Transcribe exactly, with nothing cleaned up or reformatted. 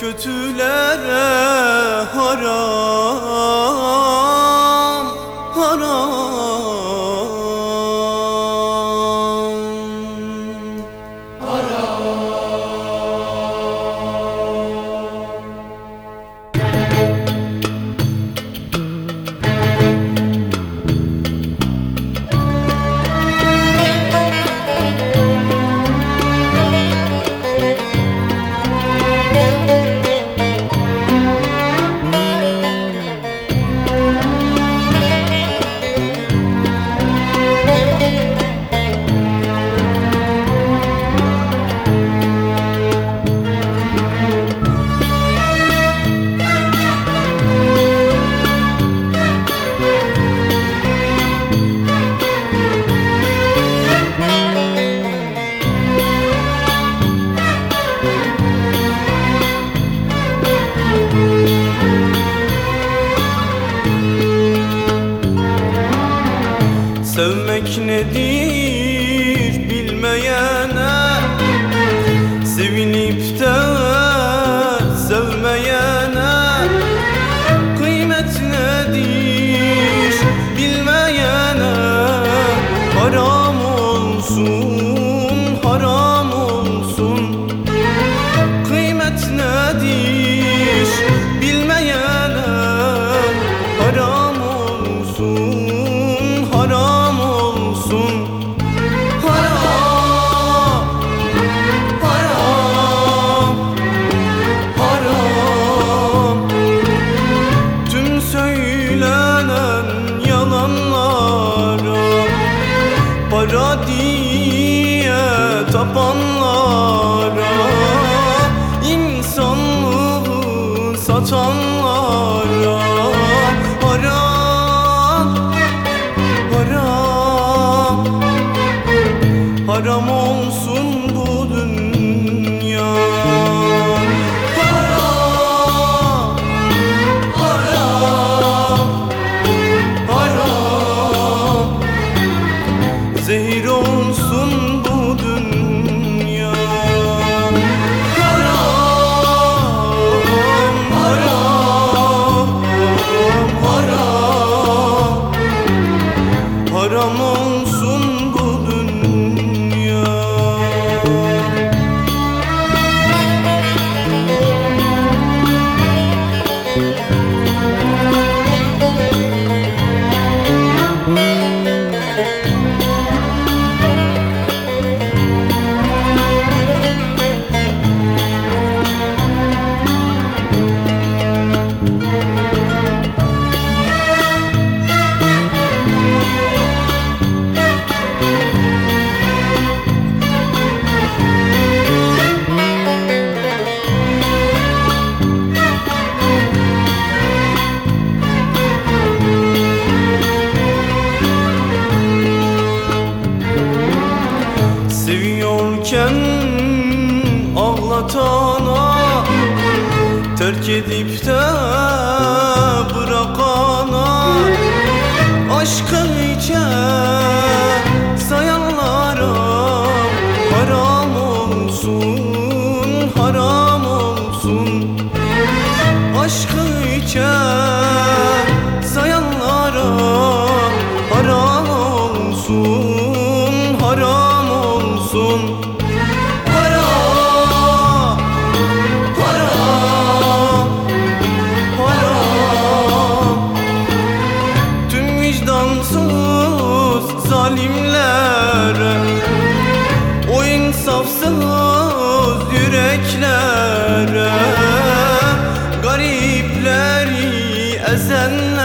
kötülere haram, haram, haram. Sevmek nedir bilmeyene, sevinip de sevmeyene, kıymet nedir bilmeyene, haram olsun, haram olsun. Kıymet nedir bilmeyene, haram olsun, haram olsun. Haram, haram, haram. Tüm söylenen yalanlara, para diye tapanlara, insanlığı satanlara, haram, haram, haram olsun bu dünya. Haram, haram, haram, zehir olsun bu dünya. Haram, haram, haram, haram olsun bu dünya. Seviyorken ağlatana, terk edip de bırakana, aşkı hiçe sayanlara, haram olsun, haram olsun. Aşkı hiçe sayanlara, haram olsun, haram olsun. Haram, haram, haram. Tüm vicdansız zalimlere, o insafsız yüreklere, garipleri ezenlere,